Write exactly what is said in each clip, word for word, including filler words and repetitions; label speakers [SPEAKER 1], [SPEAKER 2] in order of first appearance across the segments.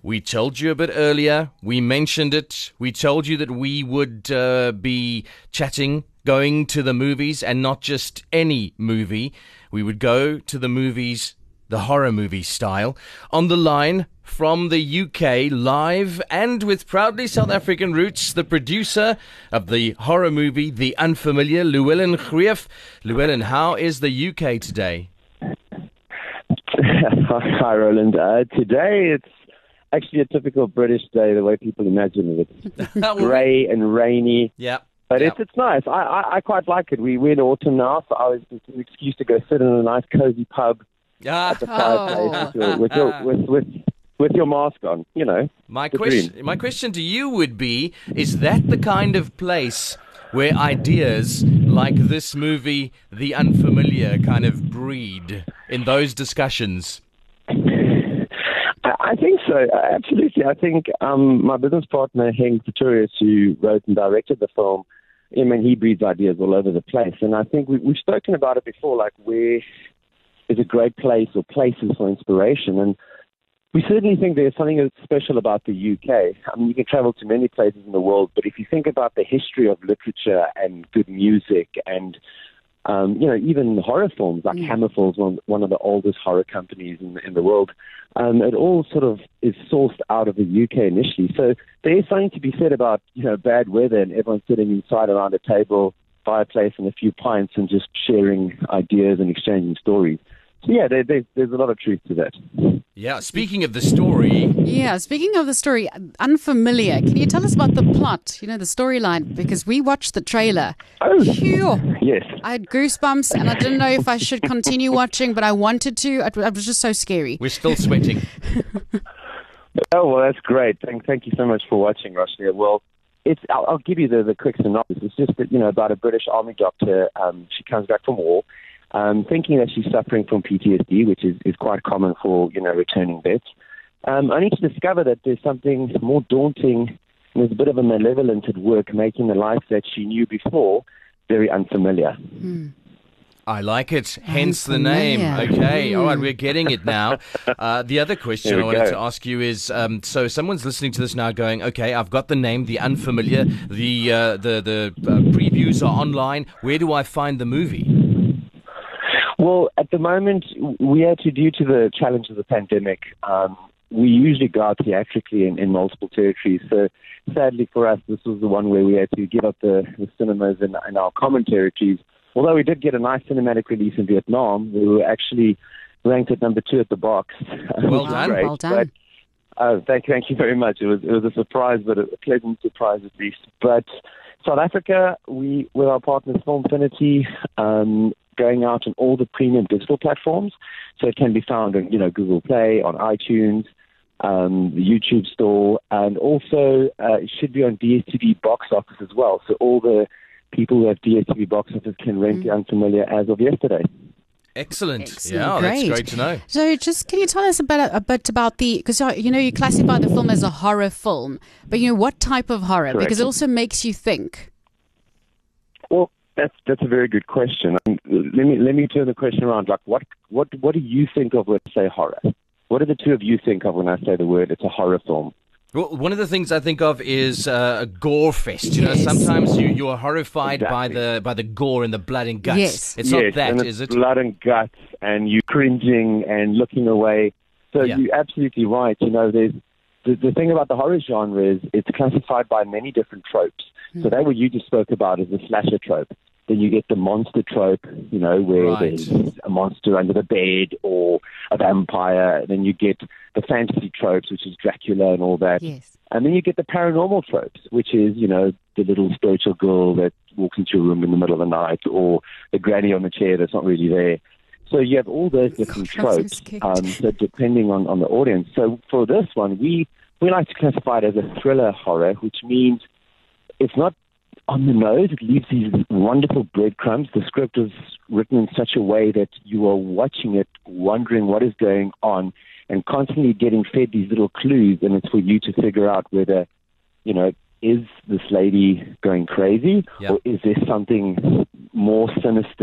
[SPEAKER 1] We told you a bit earlier. We mentioned it. We told you that we would uh, be chatting, going to the movies, and not just any movie. We would go to the movies, the horror movie style. On the line from the U K, live and with proudly South African roots, the producer of the horror movie The Unfamiliar, Llewellyn Greef. Llewellyn, how is the U K today?
[SPEAKER 2] Hi, Roland. Uh, today it's actually a typical British day, the way people imagine it. It's grey and rainy.
[SPEAKER 1] Yeah.
[SPEAKER 2] But
[SPEAKER 1] yeah.
[SPEAKER 2] it's it's nice. I, I, I quite like it. We, we're in autumn now, so I was it's an excuse to go sit in a nice cozy pub
[SPEAKER 1] Ah.
[SPEAKER 2] at the fireplace
[SPEAKER 3] Oh.
[SPEAKER 2] with, your, with, your, with, with, with your mask on, you know.
[SPEAKER 1] My
[SPEAKER 2] the
[SPEAKER 1] question,
[SPEAKER 2] dream.
[SPEAKER 1] my question to you would be, is that the kind of place where ideas like this movie, The Unfamiliar, kind of breed in those discussions?
[SPEAKER 2] I I think so, absolutely. I think um, my business partner, Henk Pretorius, who wrote and directed the film, I mean, he breeds ideas all over the place. And I think we, we've spoken about it before, like where is a great place or places for inspiration. And we certainly think there's something special about the U K. I mean, you can travel to many places in the world, but if you think about the history of literature and good music and Um, you know, even horror films like
[SPEAKER 3] Mm.
[SPEAKER 2] Hammer Films, one, one of the oldest horror companies in, in the world, um, it all sort of is sourced out of the U K initially. So there is something to be said about, you know, bad weather and everyone sitting inside around a table, fireplace and a few pints and just sharing ideas and exchanging stories. So yeah, there, there, there's a lot of truth to that.
[SPEAKER 1] Yeah, speaking of the story,
[SPEAKER 3] Yeah, speaking of the story, Unfamiliar, can you tell us about the plot, you know, the storyline? Because we watched the trailer.
[SPEAKER 2] Oh,
[SPEAKER 3] Phew.
[SPEAKER 2] yes.
[SPEAKER 3] I had goosebumps and I didn't know if I should continue watching, but I wanted to. It it was just so scary.
[SPEAKER 1] we're still sweating.
[SPEAKER 2] Oh, well, that's great. Thank, thank you so much for watching, Roshnia. Well, it's, I'll, I'll give you the, the quick synopsis. It's just that, you know, about a British army doctor. Um, she comes back from war, um, thinking that she's suffering from P T S D, which is, is quite common for, you know, returning vets. Um, only to discover that there's something more daunting, and there's a bit of a malevolence at work, making the life that she knew before very unfamiliar.
[SPEAKER 1] I like it, hence the name.
[SPEAKER 3] Unfamiliar.
[SPEAKER 1] Okay, all right, we're getting it now. Uh, the other question
[SPEAKER 2] There
[SPEAKER 1] I
[SPEAKER 2] we
[SPEAKER 1] wanted
[SPEAKER 2] go.
[SPEAKER 1] to ask you is, um, so someone's listening to this now going, okay, I've got the name, The Unfamiliar, the, uh, the, the uh, previews are online. Where do I find the movie?
[SPEAKER 2] Well, at the moment, we had to, due to the challenge of the pandemic, um, we usually go out theatrically in, in multiple territories. So sadly for us, this was the one where we had to give up the, the cinemas in, in our common territories. Although we did get a nice cinematic release in Vietnam, we were actually ranked at number two at the box.
[SPEAKER 1] Well
[SPEAKER 2] Which was
[SPEAKER 1] done.
[SPEAKER 2] great.
[SPEAKER 3] Well done.
[SPEAKER 2] But, uh, thank, thank you very much. It was, it was a surprise, but a pleasant surprise at least. But South Africa, we, with our partners Filmfinity, um, going out on all the premium digital platforms. So it can be found on, you know, Google Play, on iTunes, um, the YouTube store, and also uh, it should be on D S T V box office as well. So all the people who have D S T V box office can rent
[SPEAKER 3] Mm.
[SPEAKER 2] The Unfamiliar as of yesterday.
[SPEAKER 1] Excellent.
[SPEAKER 3] Excellent.
[SPEAKER 1] Yeah, that's
[SPEAKER 3] Great.
[SPEAKER 1] great to know.
[SPEAKER 3] So just can you tell us a bit, a bit about the, because, you know, you classify the film as a horror film, but, you know, what type of horror?
[SPEAKER 2] Correct.
[SPEAKER 3] Because it also makes you think.
[SPEAKER 2] Well, that's that's a very good question. Um, let me let me turn the question around. Like, what what what do you think of when I say horror? What do the two of you think of when I say the word it's a horror film?
[SPEAKER 1] Well, one of the things I think of is uh, a gore fest. You know,
[SPEAKER 3] Yes.
[SPEAKER 1] sometimes you, you're horrified by
[SPEAKER 2] Exactly.
[SPEAKER 1] the by the gore and the blood and guts.
[SPEAKER 3] Yes.
[SPEAKER 1] It's
[SPEAKER 2] yes,
[SPEAKER 1] not that,
[SPEAKER 2] and it's
[SPEAKER 1] is it?
[SPEAKER 2] blood and guts, and you cringing and looking away. So
[SPEAKER 1] Yeah.
[SPEAKER 2] you're absolutely right. You know, there's the, the thing about the horror genre is it's classified by many different tropes. So that what you just spoke about is the slasher trope. Then you get the monster trope, you know, where
[SPEAKER 1] Right.
[SPEAKER 2] there's a monster under the bed or a vampire. Then you get the fantasy tropes, which is Dracula and all that.
[SPEAKER 3] Yes.
[SPEAKER 2] And then you get the paranormal tropes, which is, you know, the little spiritual girl that walks into your room in the middle of the night, or the granny on the chair that's not really there. So you have all those different
[SPEAKER 3] God, I'm so
[SPEAKER 2] tropes,
[SPEAKER 3] scared.
[SPEAKER 2] um, so depending on, on the audience. So for this one, we, we like to classify it as a thriller horror, which means it's not on the nose. It leaves these wonderful breadcrumbs. The script is written in such a way that you are watching it, wondering what is going on, and constantly getting fed these little clues, and it's for you to figure out whether, you know, is this lady going crazy,
[SPEAKER 1] Yeah.
[SPEAKER 2] or is there something more sinister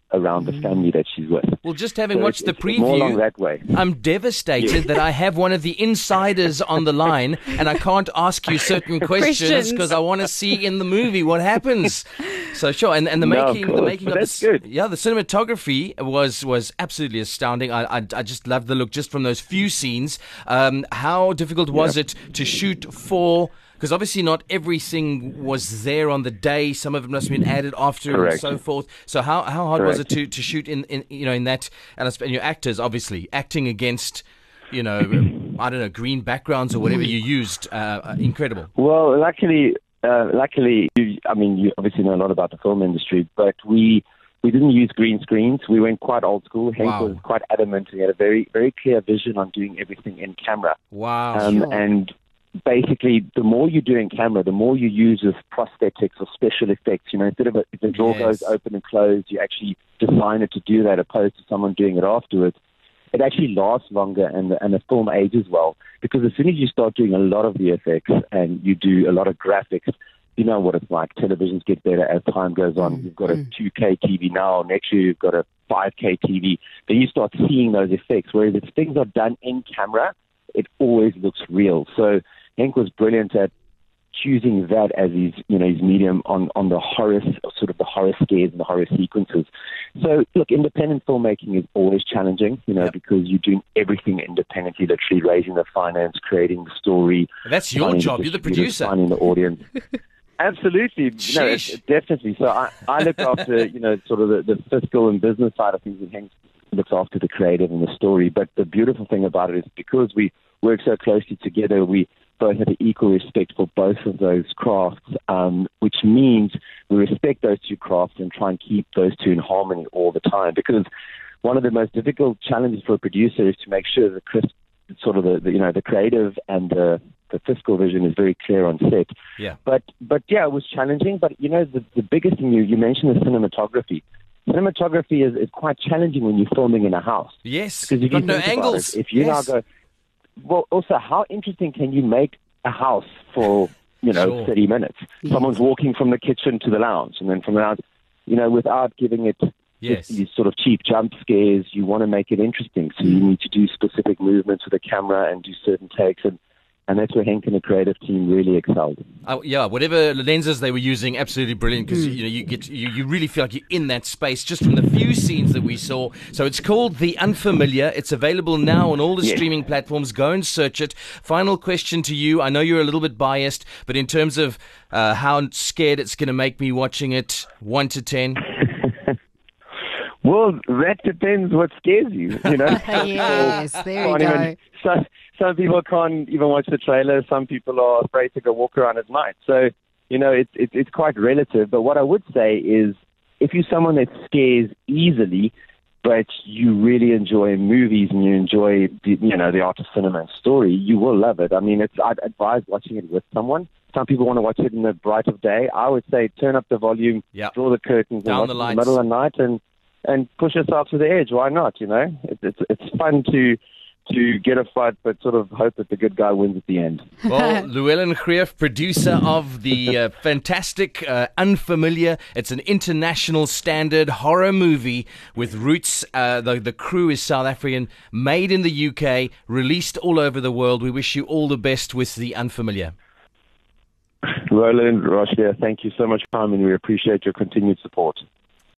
[SPEAKER 2] around the family that she's with.
[SPEAKER 1] Well, just having
[SPEAKER 2] So
[SPEAKER 1] watched
[SPEAKER 2] it's-
[SPEAKER 1] the
[SPEAKER 2] it's more along
[SPEAKER 1] preview,
[SPEAKER 2] that way.
[SPEAKER 1] I'm devastated that I have one of the insiders on the line and I can't ask you certain questions
[SPEAKER 3] Questions.
[SPEAKER 1] because I want to see in the movie what happens. So sure, and, and the
[SPEAKER 2] No, of
[SPEAKER 1] making, the
[SPEAKER 2] course,
[SPEAKER 1] making
[SPEAKER 2] but
[SPEAKER 1] of
[SPEAKER 2] that's
[SPEAKER 1] the,
[SPEAKER 2] good.
[SPEAKER 1] yeah, the cinematography was was absolutely astounding. I I, I just loved the look just from those few scenes. Um, how difficult was
[SPEAKER 2] Yeah.
[SPEAKER 1] it to shoot for? Because obviously not everything was there on the day. Some of it must have been added after and
[SPEAKER 2] Correct.
[SPEAKER 1] so forth. So how, how hard was it
[SPEAKER 2] Correct.
[SPEAKER 1] to, to shoot in, in you know in that and, I sp- and your actors obviously acting against you know I don't know green backgrounds or whatever you used. Uh, uh, incredible.
[SPEAKER 2] Well, luckily, uh, luckily, you, I mean, you obviously know a lot about the film industry, but we we didn't use green screens. We went quite old school. Hank
[SPEAKER 1] Wow.
[SPEAKER 2] was quite adamant. He had a very very clear vision on doing everything in camera.
[SPEAKER 1] Wow.
[SPEAKER 2] Um,
[SPEAKER 3] Sure.
[SPEAKER 2] And basically, the more you do in camera, the more you use of prosthetics or special effects. You know, instead of a, if the drawer
[SPEAKER 1] Yes.
[SPEAKER 2] goes open and closed, you actually design it to do that, opposed to someone doing it afterwards. It actually lasts longer, and the, and the film ages well. Because as soon as you start doing a lot of V F X and you do a lot of graphics, you know what it's like. Televisions get better as time goes on. You've got a two K T V now. Next year you've got a five K T V. Then you start seeing those effects. Whereas if things are done in camera, it always looks real. So Henk was brilliant at choosing that as his, you know, his medium on, on the horror, sort of the horror scares and the horror sequences. So, look, independent filmmaking is always challenging, you know,
[SPEAKER 1] Yep.
[SPEAKER 2] because you're doing everything independently, literally raising the finance, creating the story.
[SPEAKER 1] That's your
[SPEAKER 2] finding
[SPEAKER 1] job. You're the
[SPEAKER 2] distributors,
[SPEAKER 1] producer.
[SPEAKER 2] Finding the audience. Absolutely. No, it's,
[SPEAKER 1] Sheesh.
[SPEAKER 2] definitely. So I, I look after, you know, sort of the, the fiscal and business side of things, and Hank looks after the creative and the story. But the beautiful thing about it is because we work so closely together, we both have an equal respect for both of those crafts, um, which means we respect those two crafts and try and keep those two in harmony all the time. Because one of the most difficult challenges for a producer is to make sure that Chris, sort of the, the you know the creative and the the fiscal vision is very clear on set.
[SPEAKER 1] Yeah.
[SPEAKER 2] But but yeah, it was challenging. But you know, the the biggest thing you you mentioned is cinematography. Cinematography is, is quite challenging when you're filming in a house.
[SPEAKER 1] Yes.
[SPEAKER 2] Because
[SPEAKER 1] You've
[SPEAKER 2] if you
[SPEAKER 1] got no
[SPEAKER 2] think about
[SPEAKER 1] angles.
[SPEAKER 2] it, if you
[SPEAKER 1] yes.
[SPEAKER 2] now go, well, also, how interesting can you make a house for, you know,
[SPEAKER 1] Sure.
[SPEAKER 2] thirty minutes?
[SPEAKER 3] Yes.
[SPEAKER 2] Someone's walking from the kitchen to the lounge, and then from the lounge, you know, without giving it
[SPEAKER 1] Yes.
[SPEAKER 2] these sort of cheap jump scares, you want to make it interesting. So you need to do specific movements with the camera and do certain takes, and, and that's where Hank and the creative team really excelled.
[SPEAKER 1] Uh, yeah, whatever lenses they were using, absolutely brilliant because you know you get you, you really feel like you're in that space just from the few scenes that we saw. So it's called The Unfamiliar. It's available now on all the
[SPEAKER 2] Yes.
[SPEAKER 1] streaming platforms. Go and search it. Final question to you. I know you're a little bit biased, but in terms of uh, how scared it's going to make me watching it, one to ten.
[SPEAKER 2] Well, that depends what scares you, you know.
[SPEAKER 3] Yes, there you
[SPEAKER 2] Can't
[SPEAKER 3] go.
[SPEAKER 2] even- some, some people can't even watch the trailer. Some people are afraid to go walk around at night. So, you know, it's it's it's quite relative. But what I would say is, if you're someone that scares easily, but you really enjoy movies and you enjoy, the, you know, the art of cinema and story, you will love it. I mean, it's I'd advise watching it with someone. Some people want to watch it in the bright of day. I would say turn up the volume,
[SPEAKER 1] Yeah.
[SPEAKER 2] draw the curtains,
[SPEAKER 1] Down
[SPEAKER 2] and
[SPEAKER 1] the
[SPEAKER 2] watch
[SPEAKER 1] lights.
[SPEAKER 2] it in the middle of the night, and and push yourself to the edge. Why not? You know, it's it's, it's fun to to get a fight, but sort of hope that the good guy wins at the end.
[SPEAKER 1] Well, Llewellyn Greef, producer of the uh, fantastic uh, Unfamiliar. It's an international standard horror movie with roots. Uh, the, the crew is South African, made in the U K, released all over the world. We wish you all the best with The Unfamiliar.
[SPEAKER 2] Roland, Roshia, thank you so much, Carmen. We appreciate your continued support.